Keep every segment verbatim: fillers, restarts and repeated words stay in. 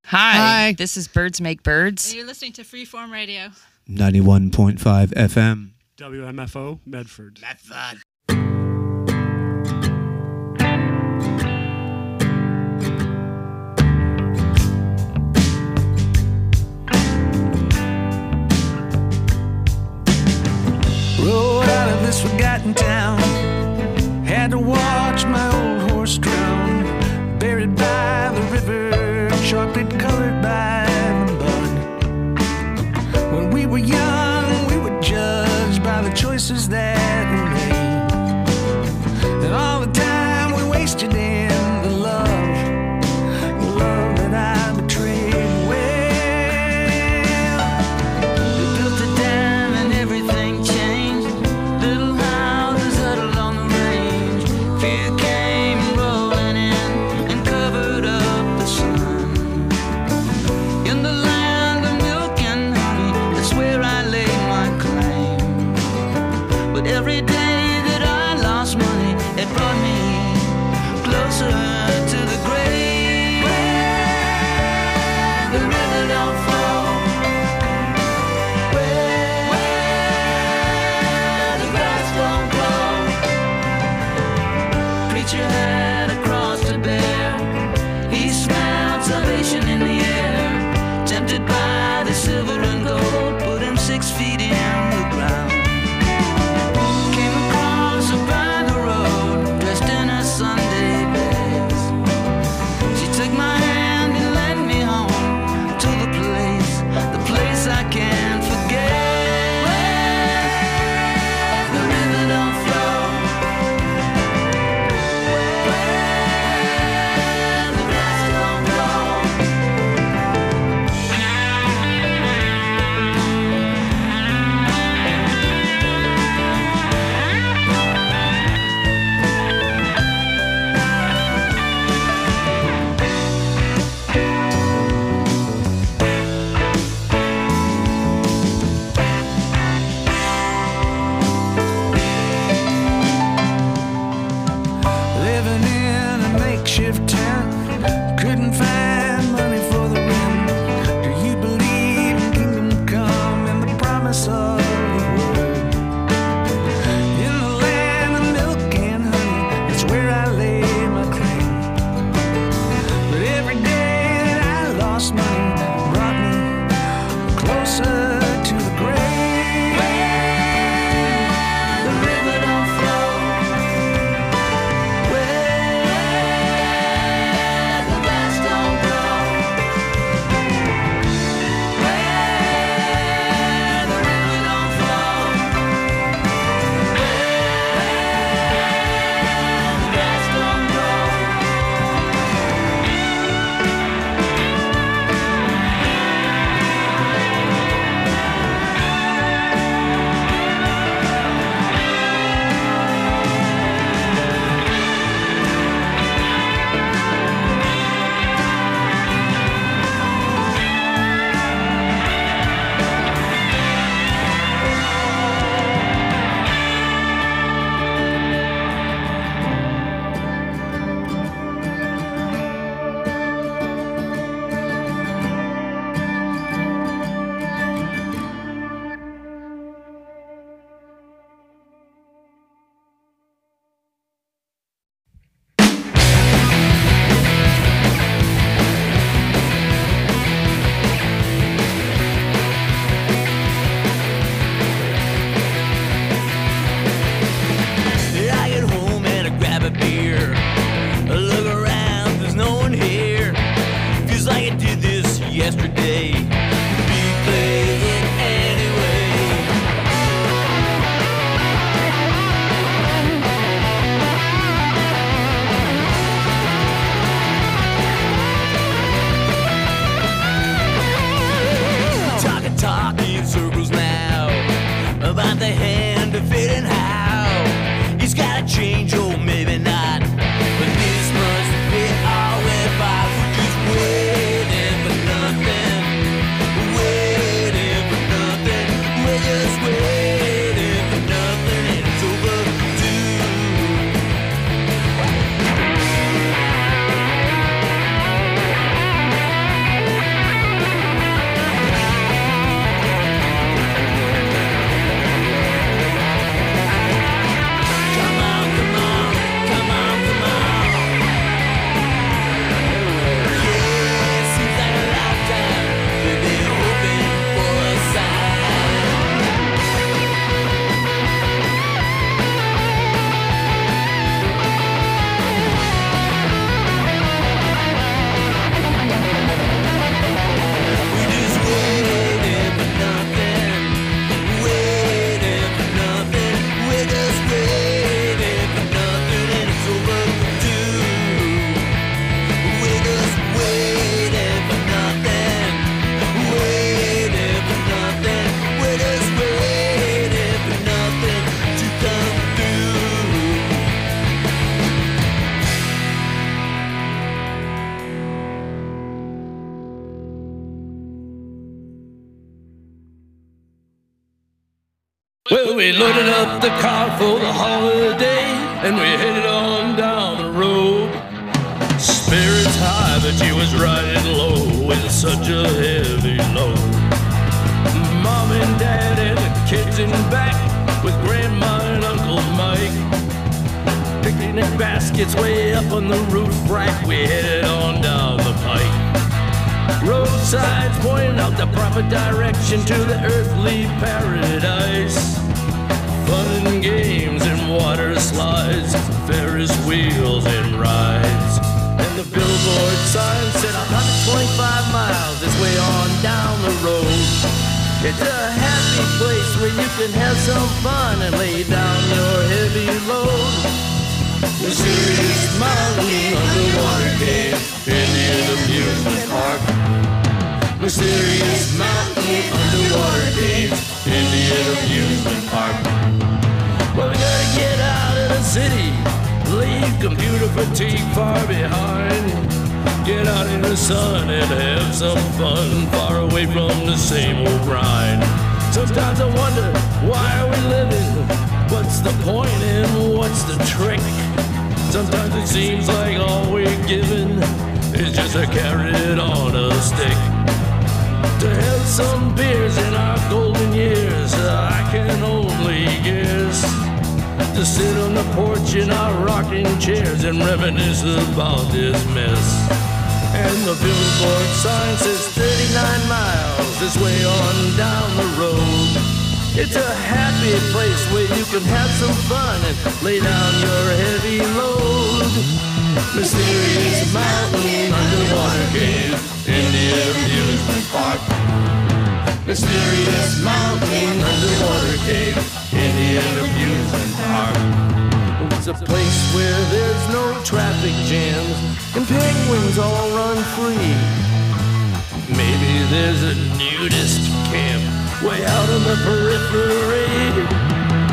Hi, Hi. this is Birds Make Birds. And you're listening to Freeform Radio. ninety-one point five F M. W M F O, Medford. Medford. Rode out of this forgotten town. Had to watch my old horse drown. Buried by the river, chocolate colored by the mud. When we were young, we were judged by the choices that we made. And all the time we wasted in the love, the love that I betrayed. Well, they built a dam and everything changed. Little houses huddled on the range. Fear came rolling in and covered up the sun. In the land of milk and honey, that's where I laid my claim. But every day that I lost money, it brought me closer to the grave. Where the river don't flow, where, where the grass don't grow. Preacher had a cross to bear. He smelled salvation in the air. Tempted by the silver and gold, put him six feet in the ground. Came across her by the road, dressed in her Sunday best. She took my hand and led me home to the place, the place I can't forget. Where the river don't flow, where Well, we loaded up the car for the holiday, and we headed on down the road. Spirits high, but she was riding low with such a heavy load. Mom and Dad and the kids in back with Grandma and Uncle Mike. Picnic baskets way up on the roof rack, we headed on down the pike. Roadsides pointing out the proper direction to the earthly paradise. Fun and games and water slides, Ferris wheels and rides. And the billboard sign said one hundred twenty-five miles this way on down the road. It's a happy place where you can have some fun and lay down your heavy load. Mysterious mountain underwater cave, Indian amusement park. Mysterious mountain underwater cave, Indian amusement park. Well, we gotta get out of the city, leave computer fatigue far behind. Get out in the sun and have some fun, far away from the same old grind. Sometimes I wonder, why are we living? What's the point and what's the trick? Sometimes it seems like all we're given is just a carrot on a stick. To have some beers in our golden years, I can only guess. To sit on the porch in our rocking chairs and reminisce about this mess. And the billboard sign says thirty-nine miles this way on down the road. It's a happy place where you can have some fun and lay down your heavy load. Mysterious mountain underwater cave, Indian amusement park. Mysterious mountain underwater cave, Indian amusement park. It's a place where there's no traffic jams and penguins all run free. Maybe there's a nudist camp way out on the periphery.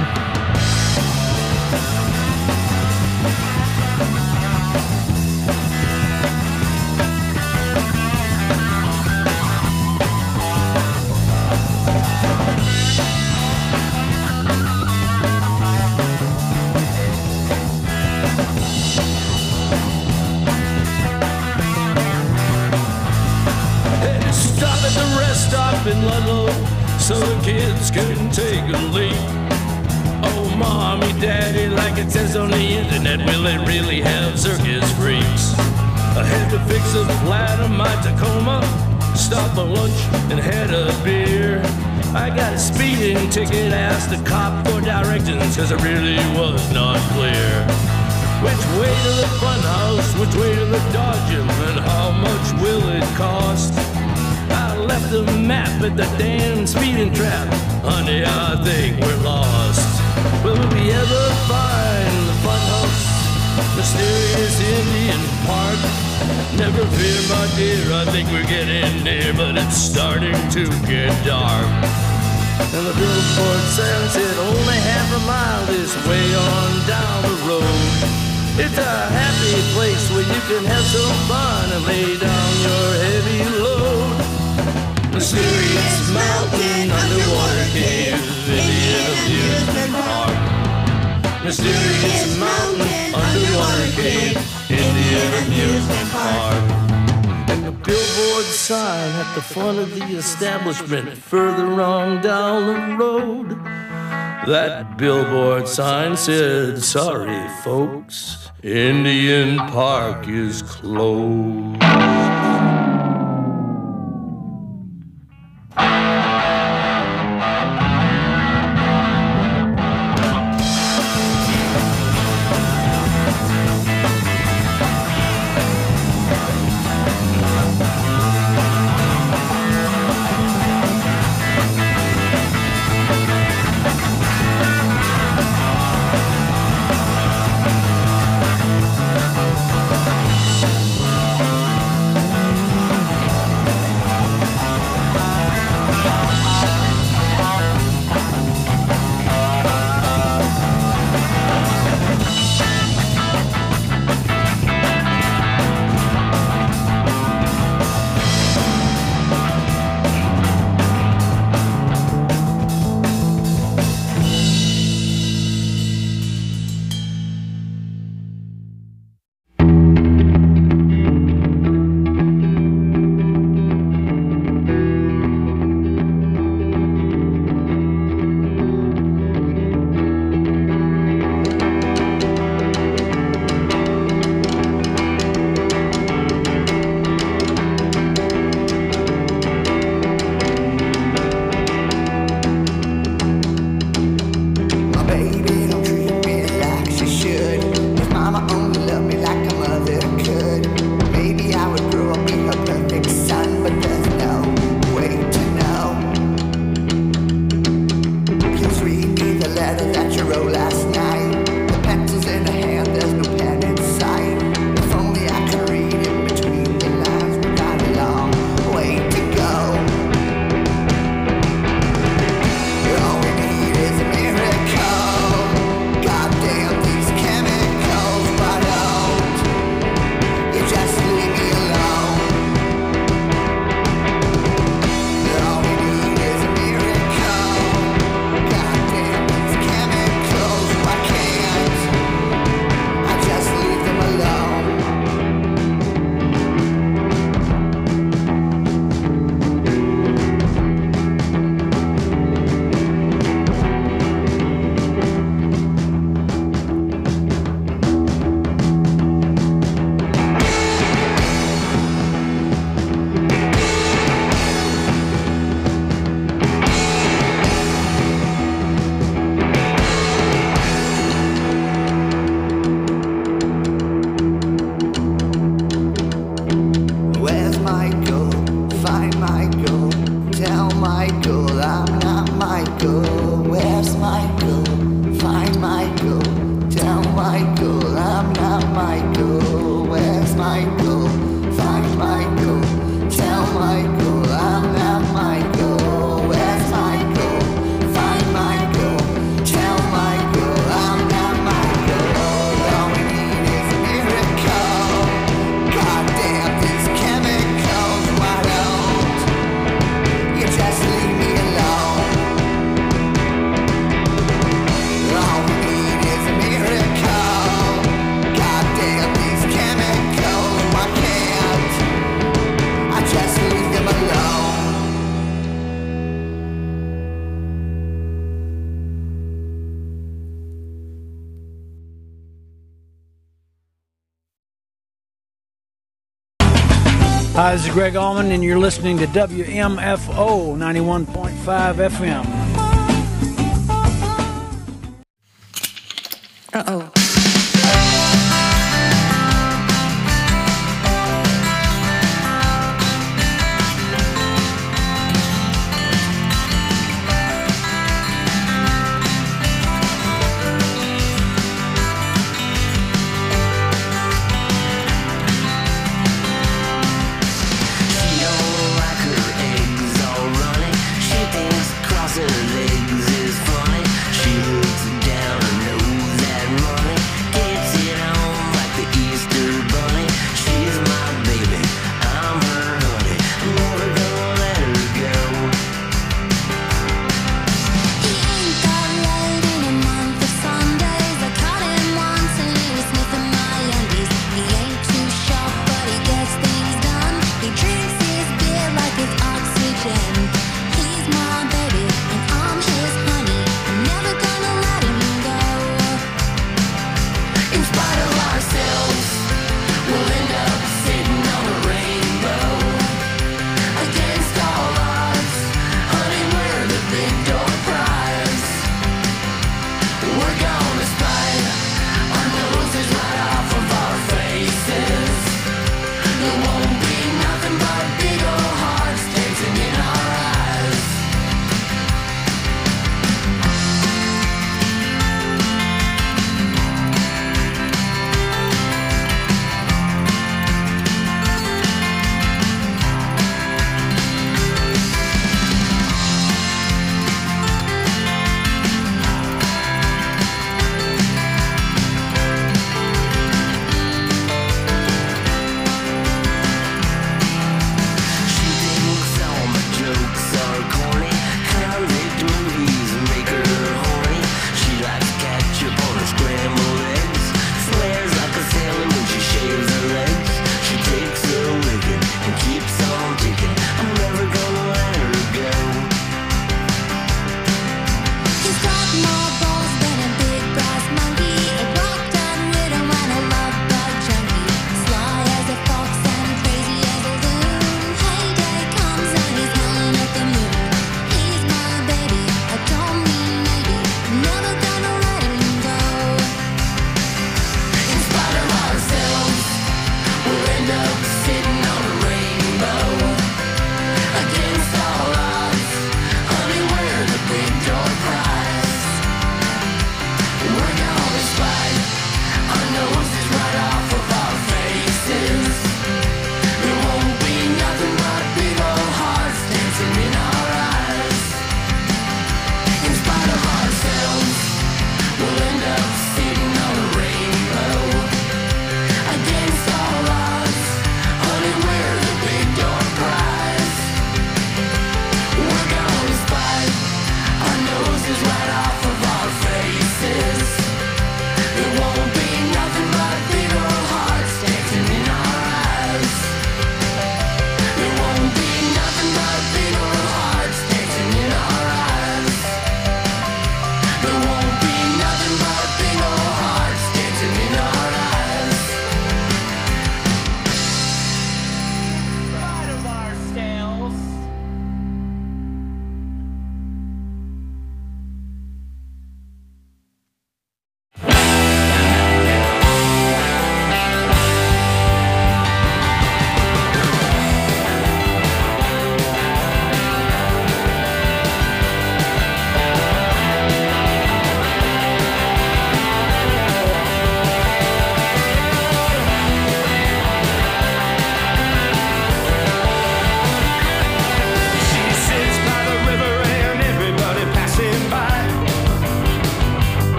In Ludlow, so the kids couldn't take a leak. Oh, mommy, daddy, like it says on the internet, will it really have circus freaks? I had to fix a flat on my Tacoma, stop for lunch and had a beer. I got a speeding ticket, asked the cop for directions, cause it really was not clear. Which way to the fun house, which way to the Dodgem, and how much will it cost? I left the map at the damn speeding trap. Honey, I think we're lost. Will we ever find the fun house? Mysterious Indian Park? Never fear, my dear, I think we're getting near, but it's starting to get dark. And the billboard sign said only half a mile this way on down the road. It's a happy place where you can have some fun and lay down your heavy load. Mysterious mountain underwater cave, Indian amusement park. Mysterious mountain underwater cave, Indian amusement park. And the billboard sign at the front of the establishment further on down the road. That billboard sign said, sorry folks, Indian Park is closed. Michael, find Michael, tell Michael I'm not Michael. Where's Michael? Find Michael, tell Michael I'm not Michael. All we need is a miracle. Goddamn these chemicals, why don't you just leave me alone? All we need is a miracle. Goddamn these chemicals, why can't I just leave them alone? Hi, this is Greg Allman, and you're listening to W M F O ninety-one point five F M. Uh-oh. She don't like her eggs all runny. She thinks crossing her legs is funny. She looks down her nose at running.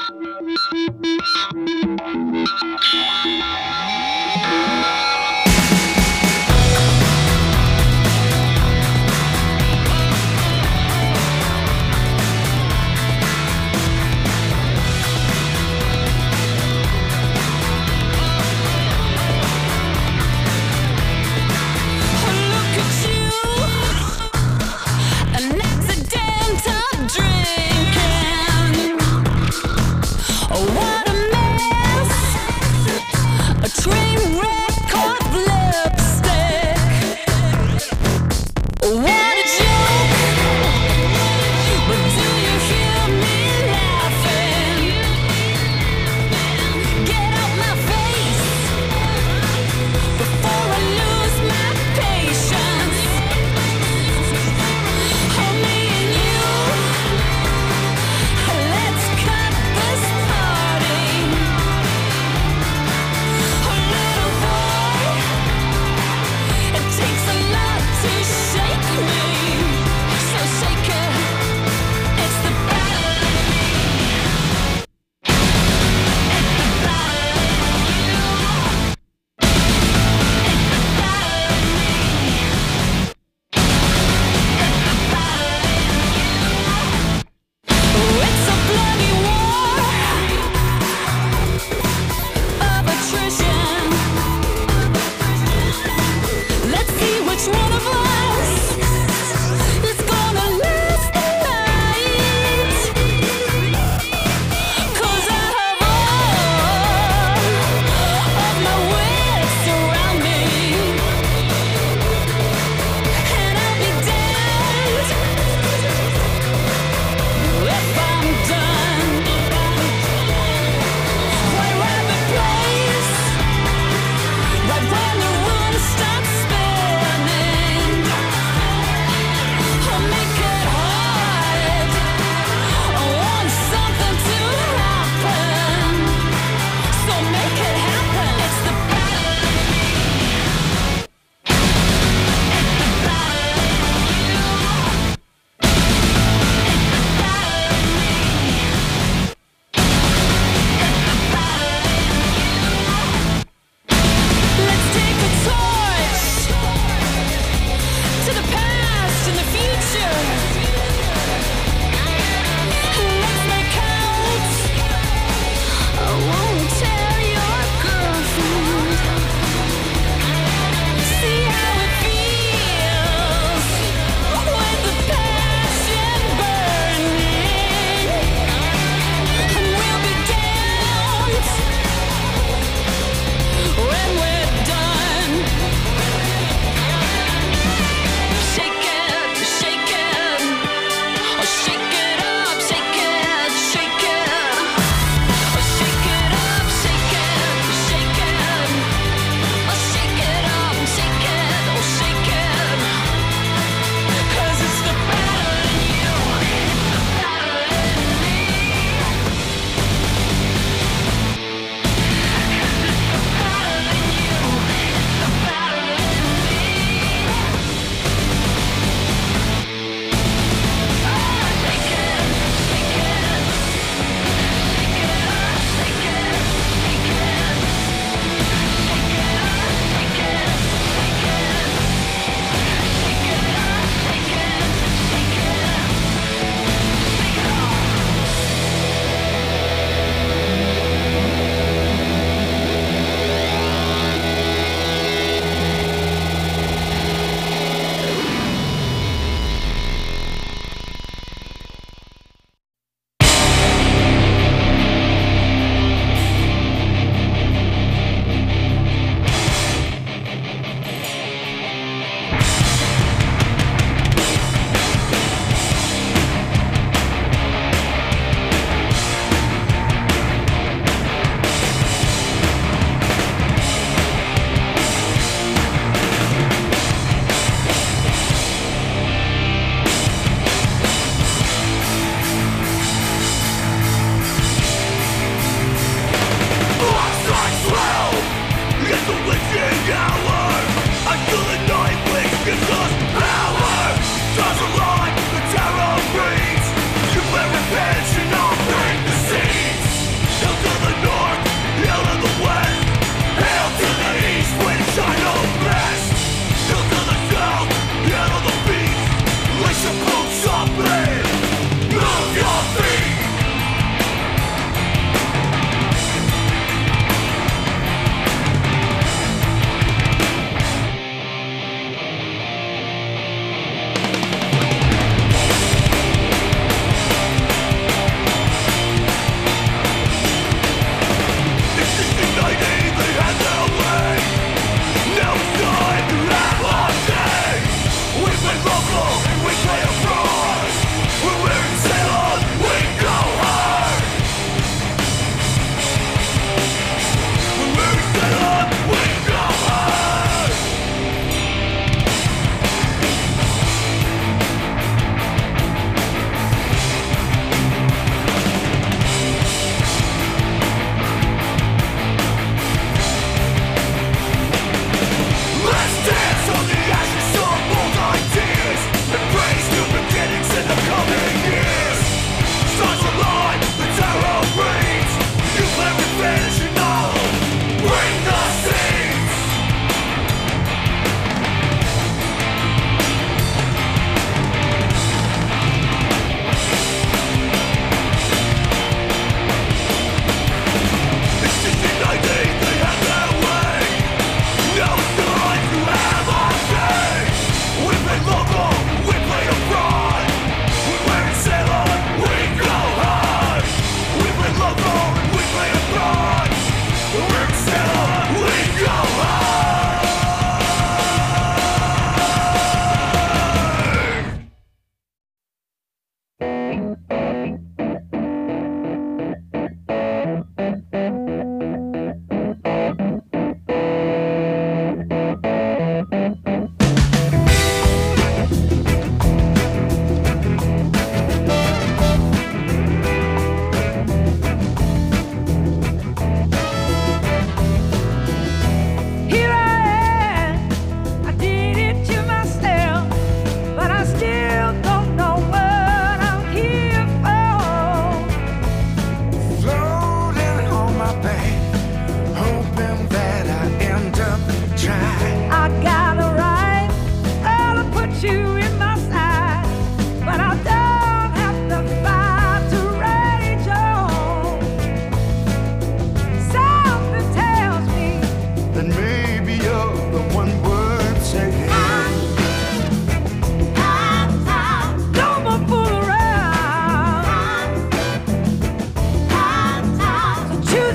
Let's cut this party.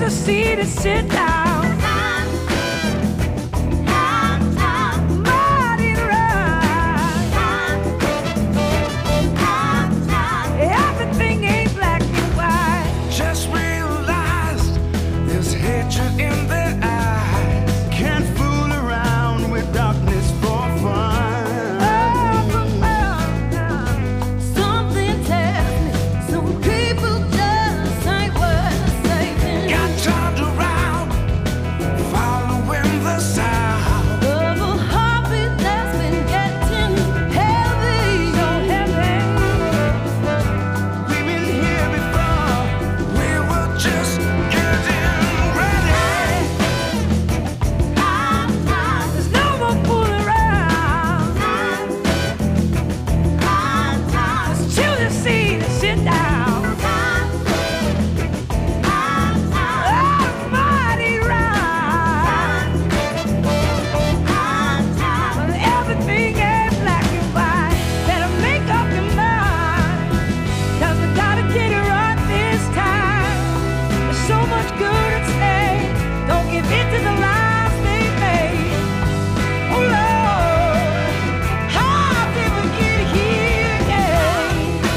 the seat and sit down. Mighty right. Everything ain't black and white. Just realized there's hatred in their eyes. Can't fool around with darkness for fun. Something tells me some people just ain't worth saving. Got turned around, following the sound of a heartbeat that's been getting heavy, so heavy. We've been here before. We were just getting ready. There's no more fooling around. Just choose a seat and sit down. Almighty right. But everything ain't black and white. Better make up your mind, 'cause we gotta get it right this time. There's so much good at stake. Don't give in to the lies they made. Oh Lord, how did we get here again?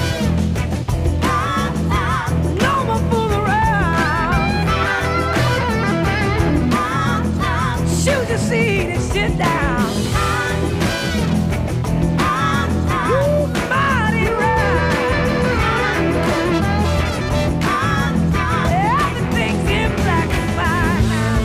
No more fool around. Choose a seat and sit down. Ooh, mighty right. Everything's in black and white now.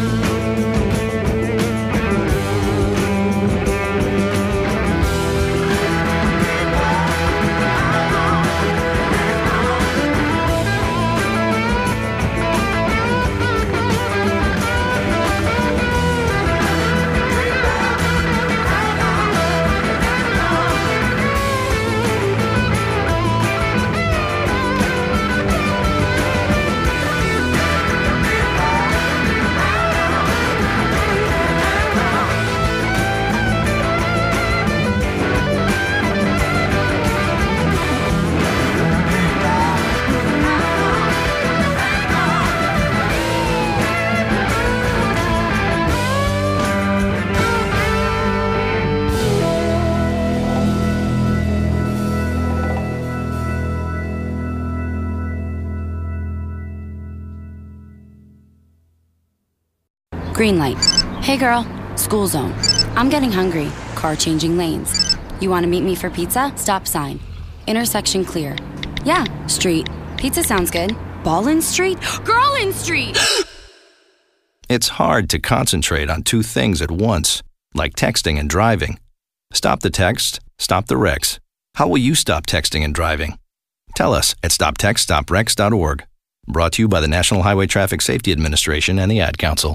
Green light. Hey girl, school zone. I'm getting hungry. Car changing lanes. You want to meet me for pizza? Stop sign. Intersection clear. Yeah, street. Pizza sounds good. Ballin Street? Girlin Street! It's hard to concentrate on two things at once, like texting and driving. Stop the text, stop the wrecks. How will you stop texting and driving? Tell us at stop text stop wrecks dot org. Brought to you by the National Highway Traffic Safety Administration and the Ad Council.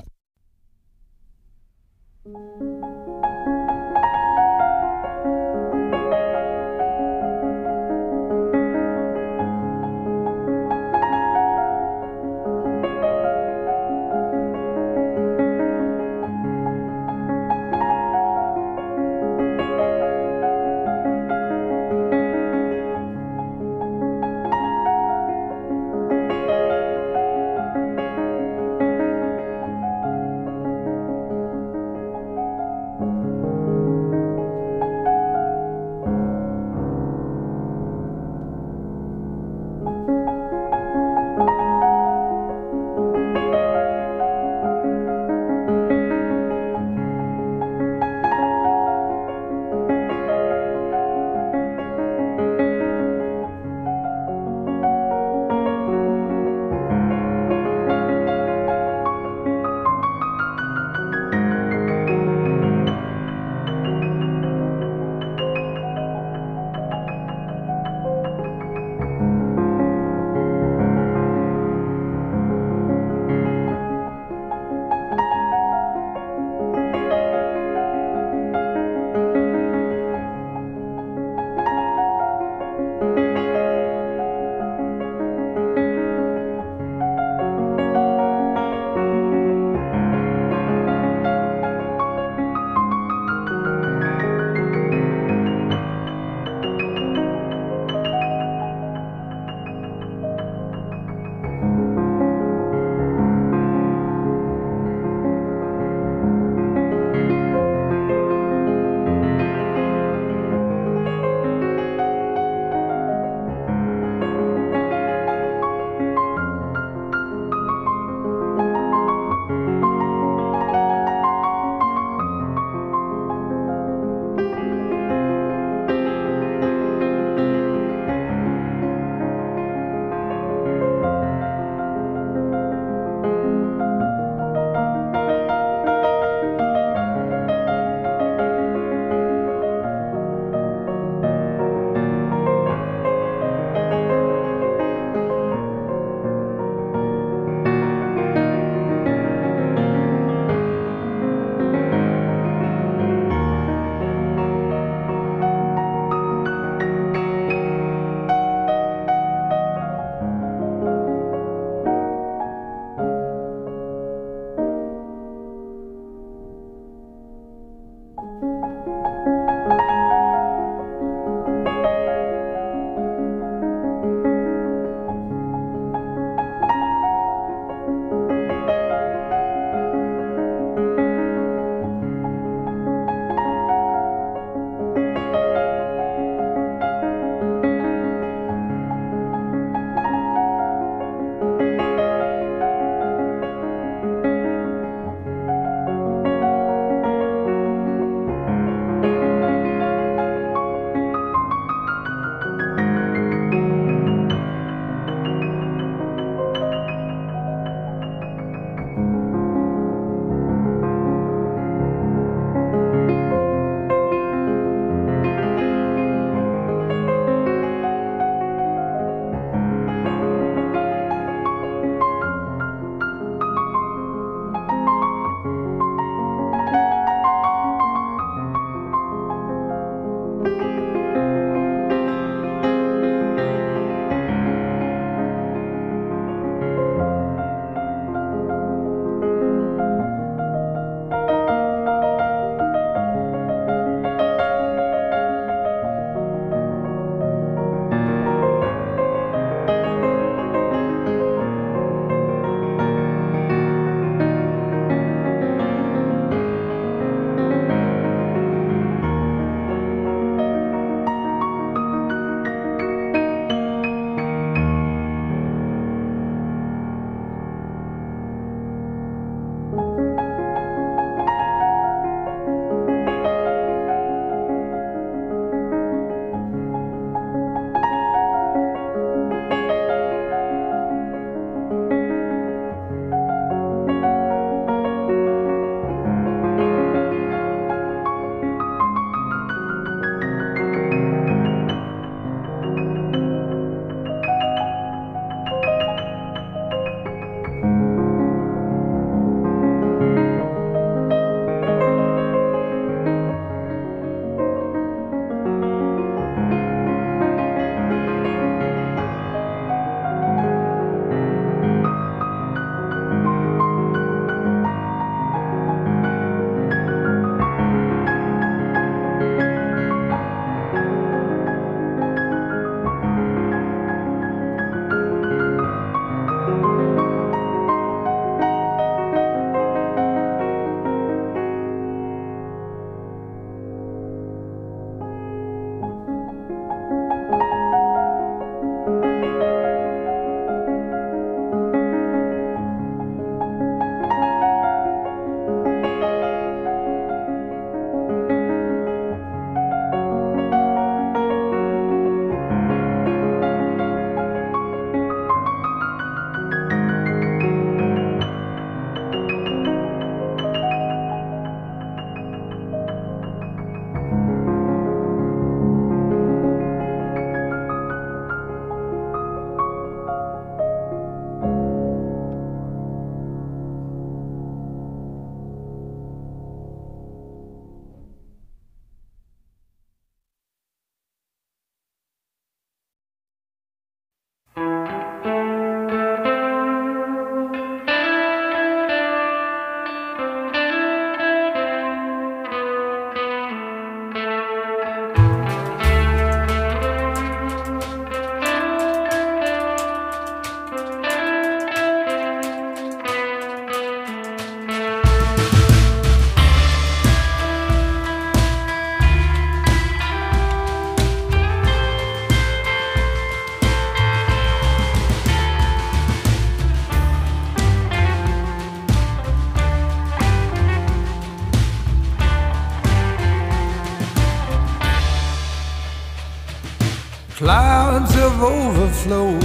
clouds have overflowed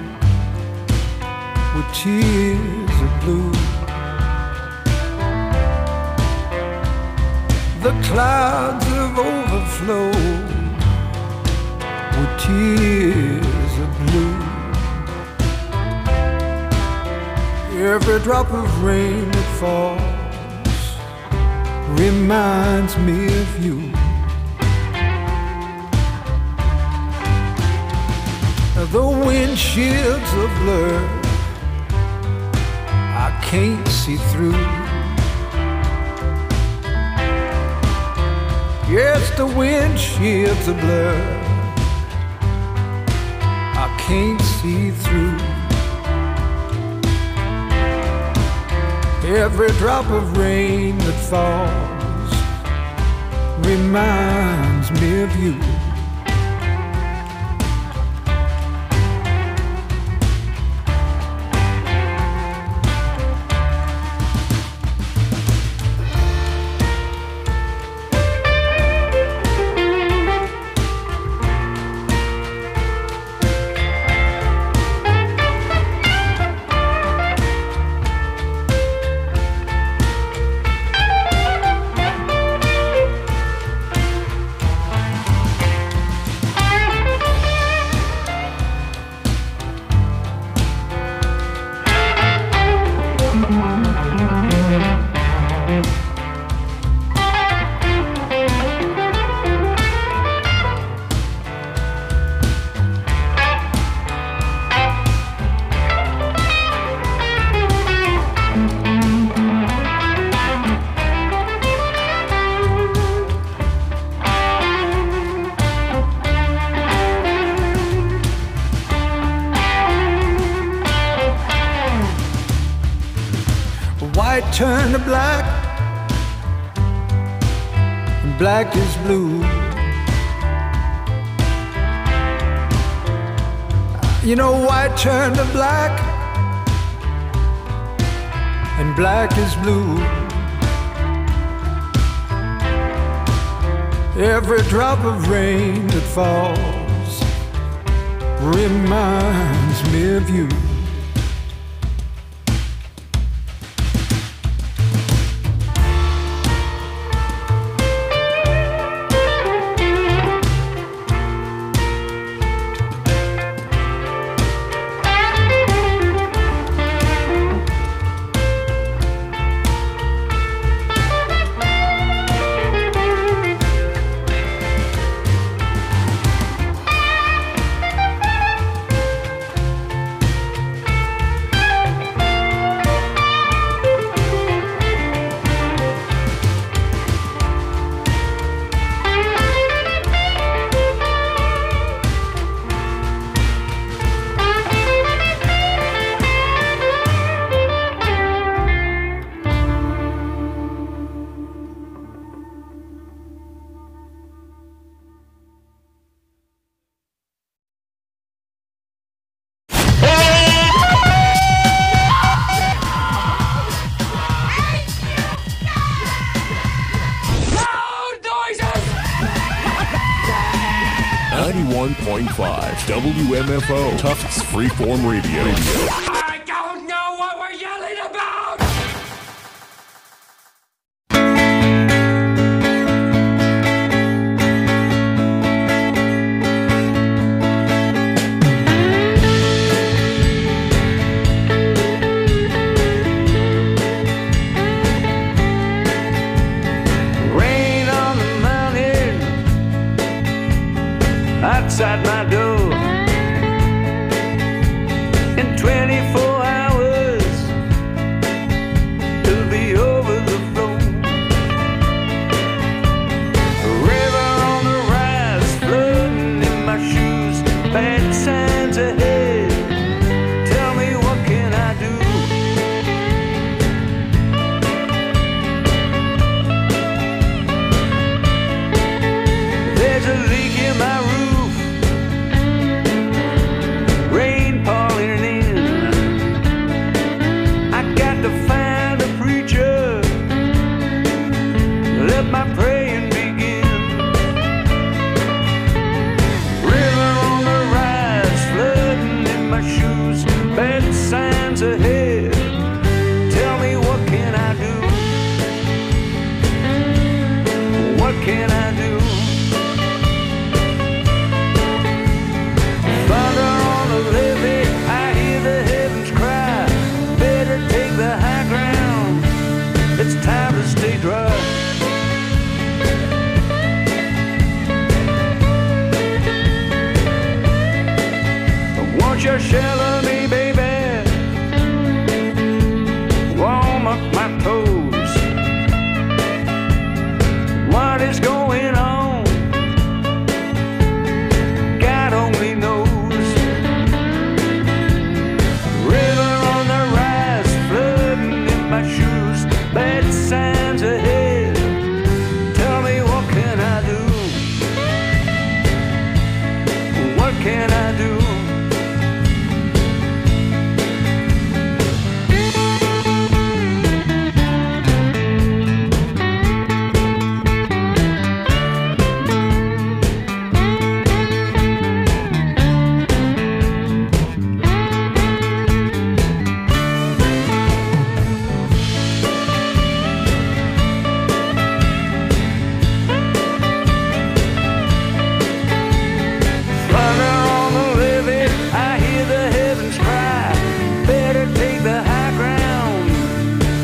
with tears of blue. The clouds have overflowed with tears of blue. Every drop of rain that falls reminds me of you. The windshields are blurred, I can't see through. Yes, the windshields are blurred, I can't see through. Every drop of rain that falls reminds me of you. White turned to black, and black is blue. You know, white turned to black, and black is blue. Every drop of rain that falls reminds me of you. ninety-one point five W M F O, Tufts Freeform Radio. I don't know what we're yelling about! Rain on the mountain outside my door in twenty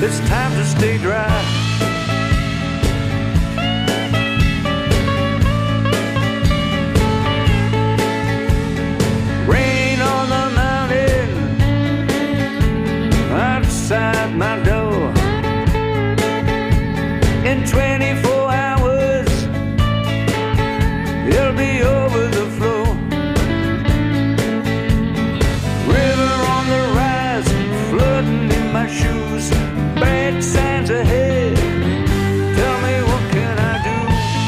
It's time to stay dry. Rain on the mountain outside my door. In twenty-four hours, it'll be over the floor. River on the rise, flooding in my shoes. Bad signs ahead. Tell me, what can I do?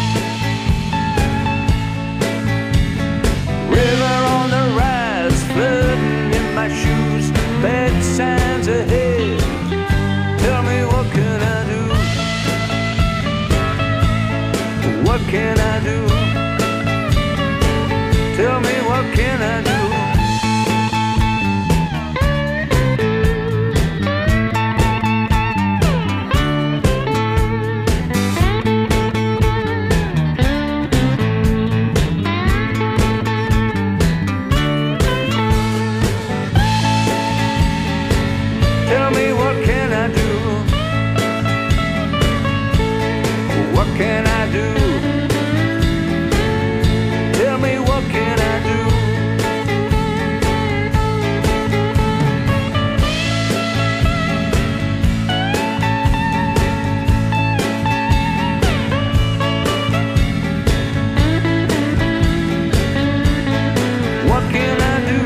River on the rise, flooding in my shoes. Bad signs ahead. Tell me, what can I do? What can I do? Tell me, what can I do? Tell me, what can I do? What can I do? Tell me, what can I do? What can I do?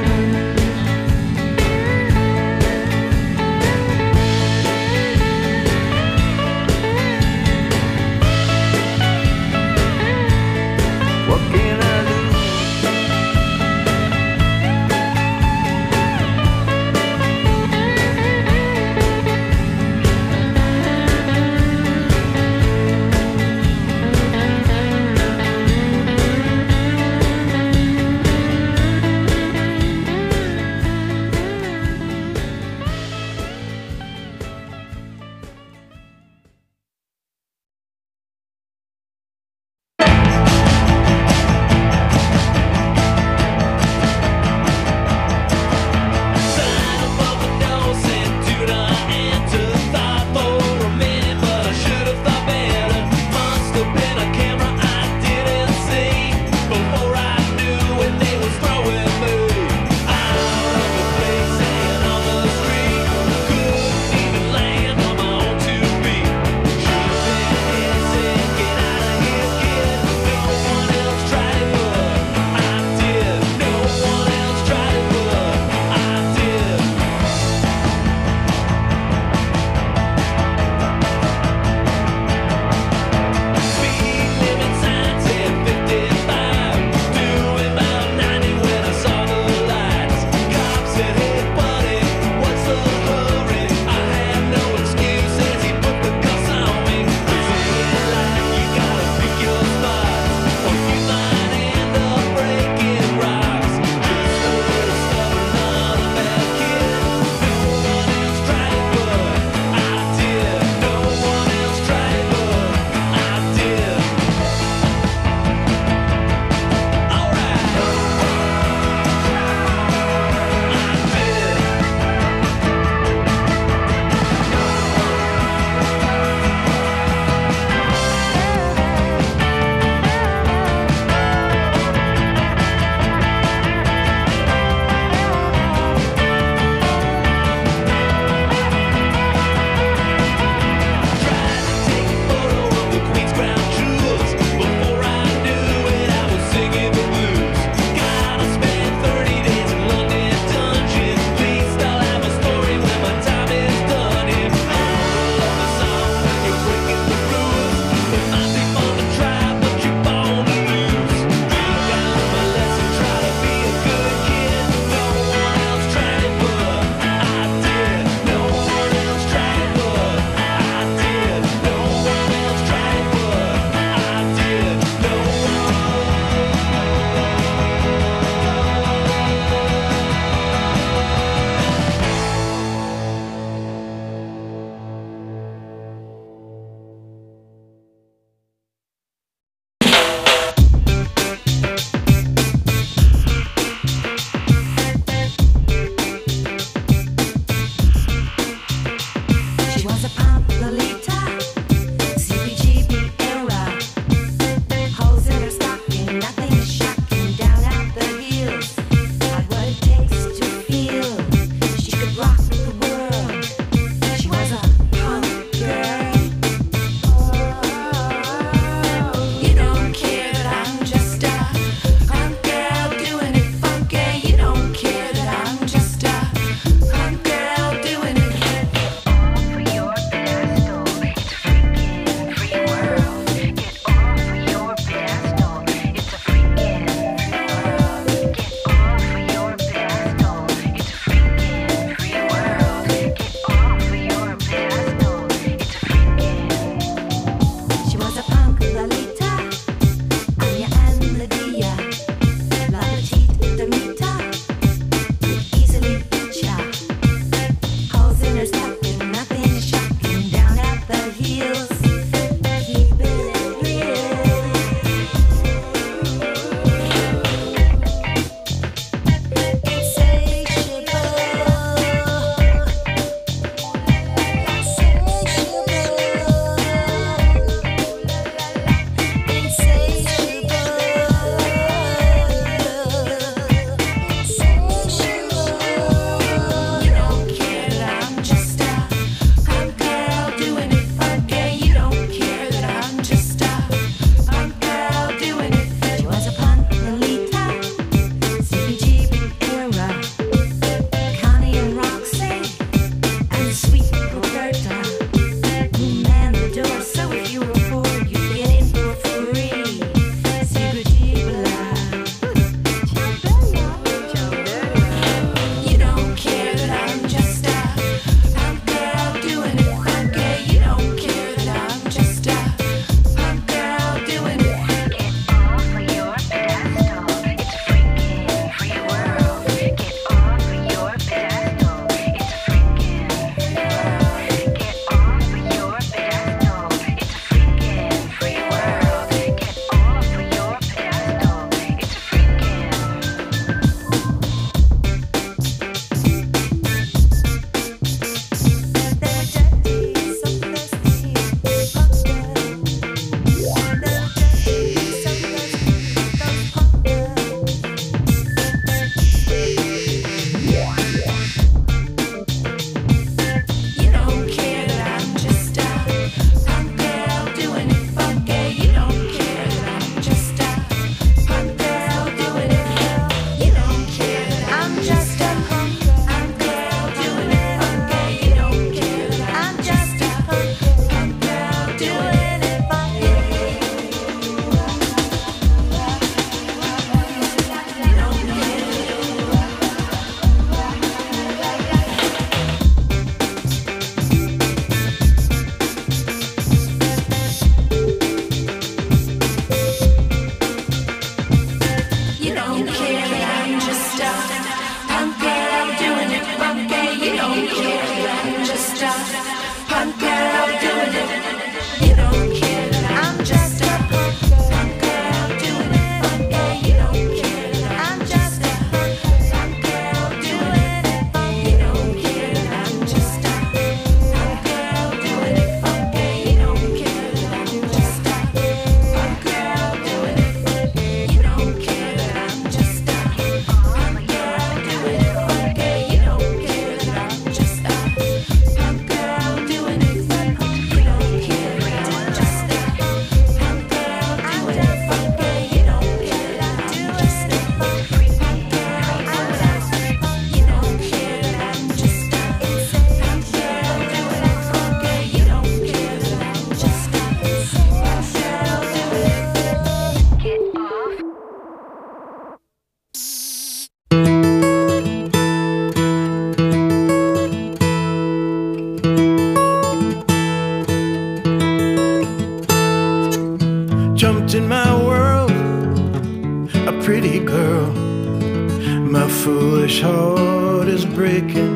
jumped in my world, a pretty girl. My foolish heart is breaking.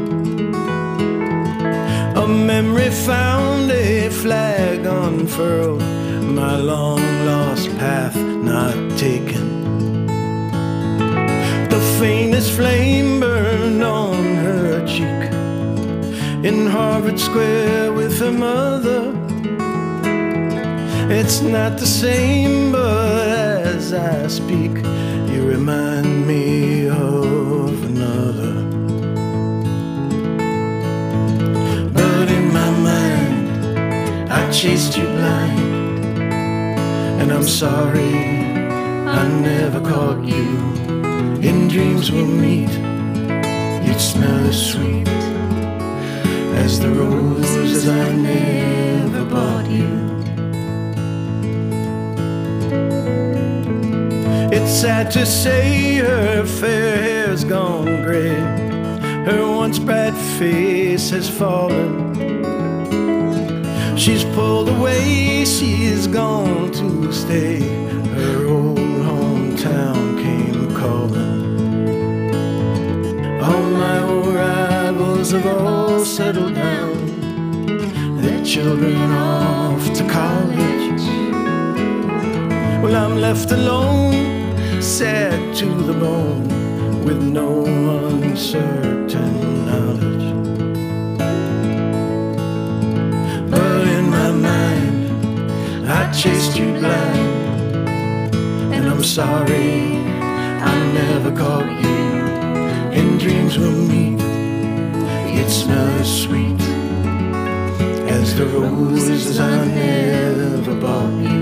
A memory found, a flag unfurled, my long lost path not taken. The faintest flame burned on her cheek in Harvard Square with her mother. It's not the same, but as I speak, you remind me of another. But in my mind, I chased you blind, and I'm sorry I never caught you. In dreams we'll meet, you'd smell as sweet as the roses I never bought you. It's sad to say her fair hair's gone gray, her once bright face has fallen. She's pulled away, she's gone to stay, her old hometown came calling. All my old rivals have all settled down, their children off to college. Well, I'm left alone, sad to the bone, with no uncertain knowledge. But in my mind, I chased you blind, and I'm sorry I never caught you. In dreams we'll meet, you'd smell as sweet as the roses I never bought you.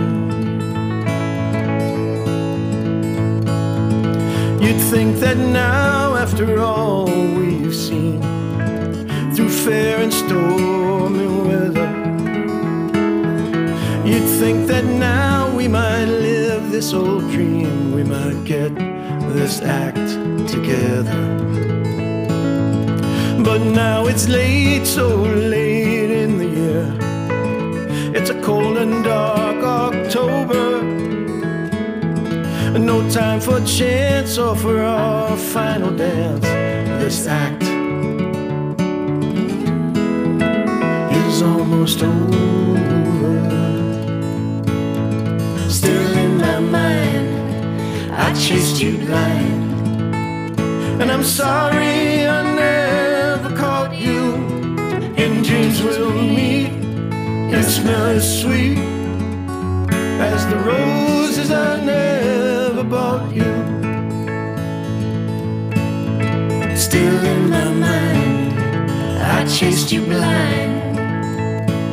You'd think that now, after all we've seen, through fair and stormy weather, you'd think that now we might live this old dream, we might get this act together. But now it's late, so late in the year. It's a cold and dark October, no time for chance or for our final dance. This act is almost over. Still in my mind, I chased you blind, and I'm sorry I never caught you. In dreams we'll meet and smell as sweet as the roses I never bought you. Still in my mind, I chased you blind,